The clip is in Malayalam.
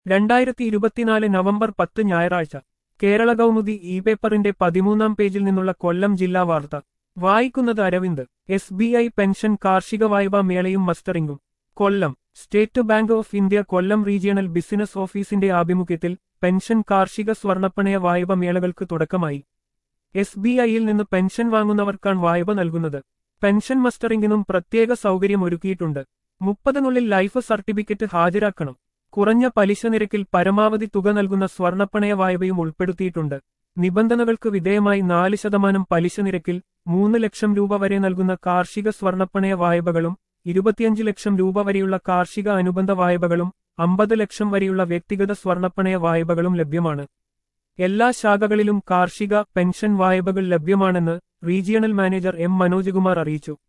2024 നവംബർ 10 ഞായറാഴ്ച കേരള കൗമുദി ഇ പേപ്പറിന്റെ 13-ാം പേജിൽ നിന്നുള്ള കൊല്ലം ജില്ലാ വാർത്ത വായിക്കുന്നത് അരവിന്ദ്. SBI പെൻഷൻ കാർഷിക വായ്പാ മേളയും മസ്റ്ററിംഗും. Kollam. State bank of India Kollam regional business ഓഫീസിന്റെ ആഭിമുഖ്യത്തിൽ പെൻഷൻ കാർഷിക സ്വർണ്ണപ്പണയ വായ്പ മേളകൾക്ക് തുടക്കമായി. SBIയിൽ നിന്ന് പെൻഷൻ വാങ്ങുന്നവർക്കാണ് വായ്പ നൽകുന്നത്. പെൻഷൻ മസ്റ്ററിംഗിനും പ്രത്യേക സൗകര്യം ഒരുക്കിയിട്ടുണ്ട്. 30-നുള്ളിൽ ലൈഫ് സർട്ടിഫിക്കറ്റ് ഹാജരാക്കണം. കുറഞ്ഞ പലിശ നിരക്കിൽ പരമാവധി തുക നൽകുന്ന സ്വർണ്ണപ്പണയ വായ്പയും ഉൾപ്പെടുത്തിയിട്ടുണ്ട്. നിബന്ധനകൾക്ക് വിധേയമായി 4% പലിശ നിരക്കിൽ 3 ലക്ഷം രൂപ വരെ നൽകുന്ന കാർഷിക സ്വർണ്ണപ്പണയ വായ്പകളും 25 ലക്ഷം രൂപ വരെയുള്ള കാർഷിക അനുബന്ധ വായ്പകളും 50 ലക്ഷം വരെയുള്ള വ്യക്തിഗത സ്വർണ്ണപ്പണയ വായ്പകളും ലഭ്യമാണ്. എല്ലാ ശാഖകളിലും കാർഷിക പെൻഷൻ വായ്പകൾ ലഭ്യമാണെന്ന് റീജിയണൽ മാനേജർ M മനോജ്കുമാർ അറിയിച്ചു.